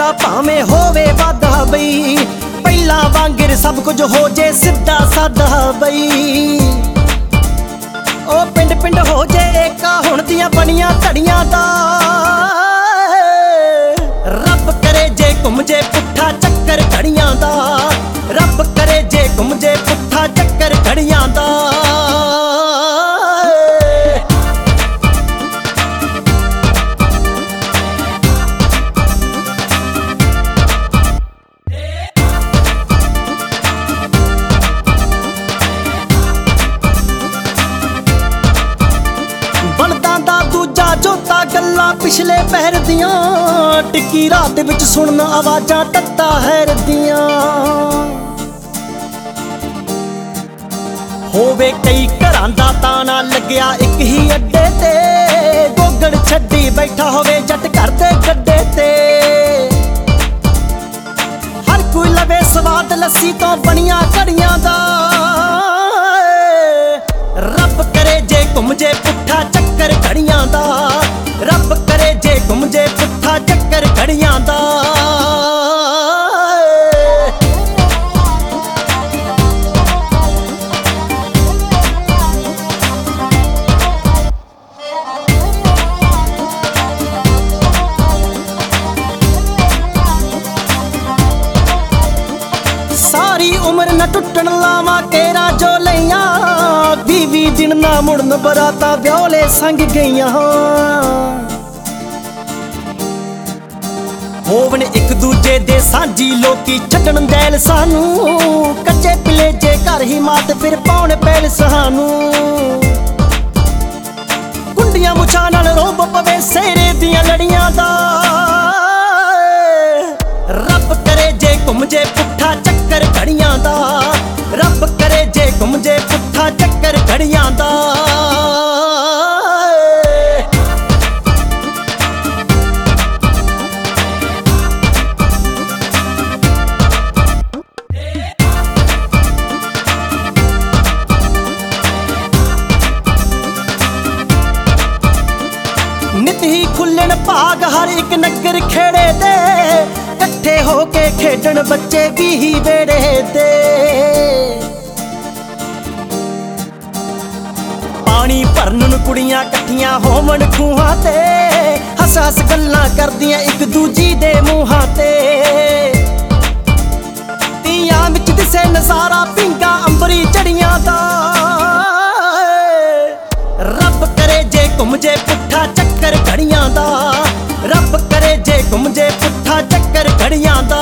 ਖਰਚਾ ਭਾਵੇਂ ਹੋਵੇ ਵਾਧਾ ਬਈ, ਪਹਿਲਾਂ ਵਾਂਗਰ ਸਭ ਕੁਝ ਹੋ ਜੇ ਸਿੱਧਾ ਸਾਦਾ ਬਈ। ਉਹ ਪਿੰਡ ਪਿੰਡ ਹੋ ਜੇ ਏਕਾ ਹੁਣ ਦੀਆਂ ਬਣੀਆਂ ਧੜੀਆਂ ਦਾ, ਰੱਬ ਕਰੇ ਜੇ ਘੁੰਮ ਜੇ ਪੁੱਠਾ ਚੱਕਰ ਘੜੀਆਂ ਦਾ, ਰੱਬ ਕਰੇ ਜੇ ਘੁੰਮ ਜੇ ਪੁੱਠਾ ਚੱਕਰ ਘੜੀਆਂ ਦਾ। ਬਲਦਾਂ ਦਾ ਦੂਜਾ ਜੋਤਾ ਗੱਲਾਂ ਪਿਛਲੇ ਪਹਿਰ ਦੀਆਂ, ਟਿੱਕੀ ਰਾਤ ਵਿੱਚ ਸੁਣਨ ਆਵਾਜ਼ਾਂ ਤੱਤਾ ਹੈਰ ਦੀਆਂ। ਹੋਵੇ ਕਈ ਘਰਾਂ ਦਾ ਤਾਣਾ ਲੱਗਿਆ ਇੱਕ ਹੀ ਅੱਡੇ ਤੇ, ਗੋਗੜ ਛੱਡੀ ਬੈਠਾ ਹੋਵੇ ਜੱਟ ਘਰ ਦੇ ਗੱਡੇ ਤੇ। ਹਰ ਕੋਈ ਲਵੇ ਸਵਾਦ ਲੱਸੀ ਤੋਂ ਬਣੀਆਂ ਘੜੀਆਂ ਦਾ, ਰੱਬ ਕਰੇ ਜੇ ਘੁੰਮ ਜੇ ਪੁੱਠਾ ਚੱਕਰ ਘੜੀਆਂ ਦਾ, ਰੱਬ ਕਰੇ ਜੇ ਘੁੰਮ ਜੇ ਪੁੱਠਾ ਚੱਕਰ ਘੜੀਆਂ ਦਾ। ਸਾਰੀ ਉਮਰ ਨਾ ਟੁੱਟਣ ਲਾਵਾਂ ਕੇਰਾ ਜੋ ਲਈਆਂ, 20 ਦਿਨ ਨਾ ਮੁੜਨ ਬਰਾਤਾਂ ਵਿਆਹਲੇ ਸੰਗ ਗਈਆਂ। ਹੋਵਣ ਇੱਕ ਦੂਜੇ ਦੇ ਸਾਂਝੀ ਲੋਕੀ ਛੱਡਣ ਦੈਲ ਸਾਨੂੰ, ਕੱਚੇ ਪਿਲੇ ਜੇ ਘਰ ਹੀ ਮਾਤ ਫਿਰ ਪਾਉਣ ਪੈਲ ਸਾਨੂੰ। ਕੁੰਡੀਆਂ ਮੁੱਛਾਂ ਨਾਲ ਰੋਬ ਪਵੇ ਸੇਰੇ ਦੀਆਂ ਲੜੀਆਂ ਦਾ, ਰੱਬ ਕਰੇ ਜੇ ਘੁੰਮ ਜੇ ਪੁੱਠਾ ਚੱਕਰ ਘੜੀਆਂ ਦਾ, ਰੱਬ ਕਰੇ ਜੇ ਘੁੰਮ ਜੇ ਪੁੱਠਾ ਚੱਕਰ ਘੜੀਆਂ ਦਾ। ਨਿਤ ਹੀ ਖੁੱਲਣ ਭਾਗ ਹਰ ਇੱਕ ਨਗਰ ਖੇੜੇ ਦੇ, ਇਕੱਠੇ ਹੋ ਕੇ ਖੇਡਣ ਬੱਚੇ ਵੀ ਹੀ ਵੇੜੇ ਤੇ। ਪਾਣੀ ਭਰਨ ਨੂੰ ਕੁੜੀਆਂ ਇਕੱਠੀਆਂ ਹੋਵਣ ਖੂਹਾਂ ਤੇ, ਹੱਸ ਹੱਸ ਗੱਲਾਂ ਕਰਦੀਆਂ ਇੱਕ ਦੂਜੀ ਦੇ ਮੂੰਹਾਂ ਤੇ। ਤੀਆਂ ਵਿੱਚ ਦਿਸੇ ਨਜ਼ਾਰਾ ਪੀਂਘਾਂ ਅੰਬਰੀ ਚੜੀਆਂ ਦਾ, ਰੱਬ ਕਰੇ ਜੇ ਘੁੰਮ ਜੇ ਪੁੱਠਾ ਚੱਕਰ ਘੜੀਆਂ ਦਾ, ਰੱਬ ਕਰੇ ਜੇ ਘੁੰਮ ਜੇ ਪੁੱਠਾ ਚੱਕਰ ਘੜੀਆਂ ਦਾ।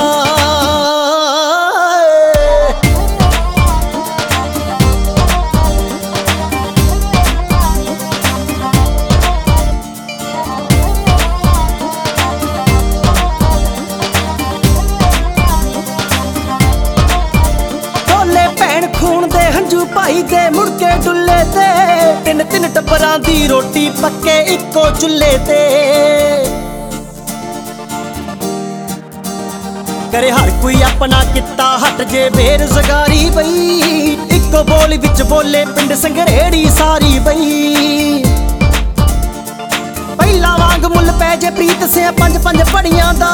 ਢੋਲੇ ਭੈਣ ਖੂਨ ਦੇ ਹੰਝੂ ਭਾਈ ਦੇ ਮੁੜ ਕੇ ਡੁੱਲੇ ਤੇ, ਤਿੰਨ ਤਿੰਨ ਟੱਬਰਾਂ ਦੀ ਰੋਟੀ ਪੱਕੇ ਇੱਕੋ ਚੁੱਲ੍ਹੇ ਤੇ। ਕਰੇ ਹਰ ਕੋਈ ਆਪਣਾ ਕਿੱਤਾ ਹਟ ਜੇ ਬੇਰੁਜ਼ਗਾਰੀ ਬਈ, ਇੱਕੋ ਬੋਲ ਵਿੱਚ ਬੋਲੇ ਪਿੰਡ ਸੰਘਰੇੜੀ ਸਾਰੀ ਬਈ। ਪਹਿਲਾਂ ਵਾਂਗ ਮੁੱਲ ਪੈ ਜੇ ਪ੍ਰੀਤ ਸਿਆ ਪੰਜ ਪੰਜ ਪੜੀਆਂ ਦਾ,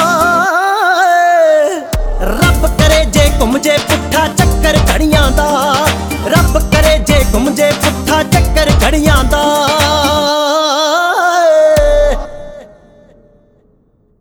ਰੱਬ ਕਰੇ ਜੇ ਘੁੰਮ ਜੇ ਪੁੱਠਾ ਚੱਕਰ ਘੜੀਆਂ ਦਾ, ਰੱਬ ਕਰੇ ਜੇ ਘੁੰਮ ਜੇ ਪੁੱਠਾ ਚੱਕਰ ਘੜੀਆਂ ਦਾ।